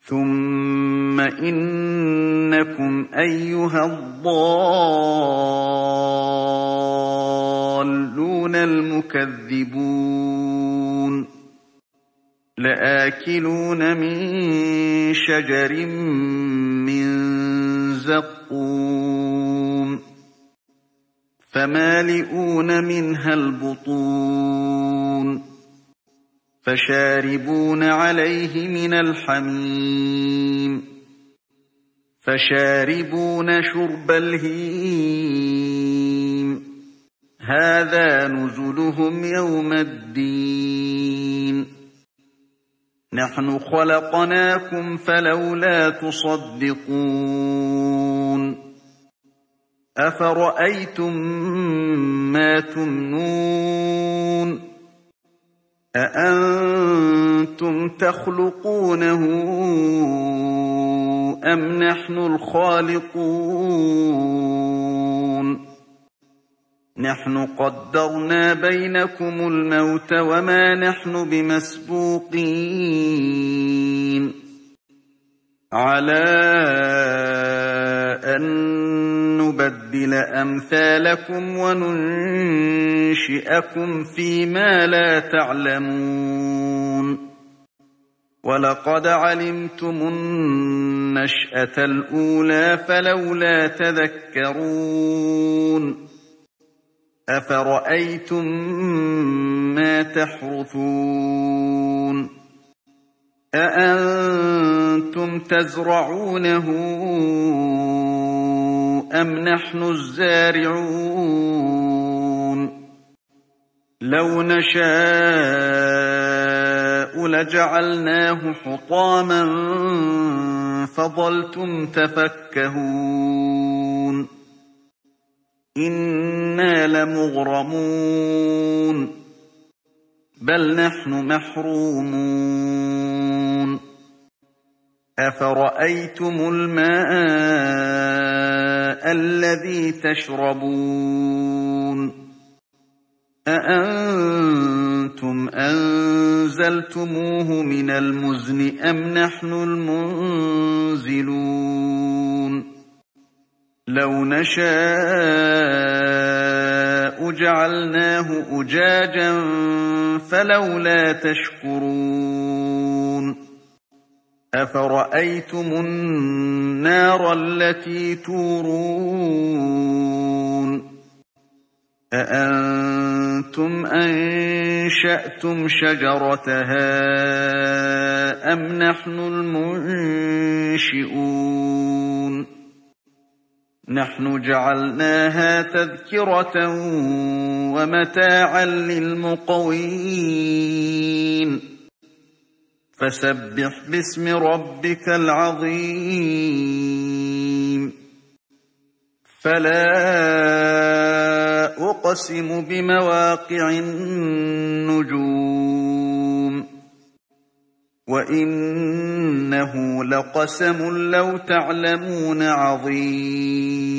ثم إنكم أيها الضالون المكذبون لآكلون من شجر من زقوم فمالئون منها البطون فشاربون عليه من الحميم فشاربون شرب الهيم هذا نزلهم يوم الدين نحن خلقناكم فلولا تصدقون أفرأيتم ما تمنون أأنتم تخلقونه أم نحن الخالقون نحن قدرنا بينكم الموت وما نحن بمسبوقين على أن نبدل أمثالكم وننشئكم فيما لا تعلمون ولقد علمتم النشأة الأولى فلولا تذكرون أفرأيتم ما تحرثون أأنتم تزرعونه أم نحن الزارعون لو نشاء لجعلناه حطاما فظلتم تفكهون إنا لمغرمون بل نحن محرومون أفرأيتم الماء الذي تشربون أأنتم أنزلتموه من المزن أم نحن المنزلون لو نشاء جعلناه أجاجا فلولا تشكرون أفرأيتم النار التي تورون أأنتم أنشأتم شجرتها أم نحن المنشئون نحن جعلناها تذكرة ومتاعا للمقوين فسبح باسم ربك العظيم فلا أقسم بمواقع النجوم وإنه لقسم لو تعلمون عظيم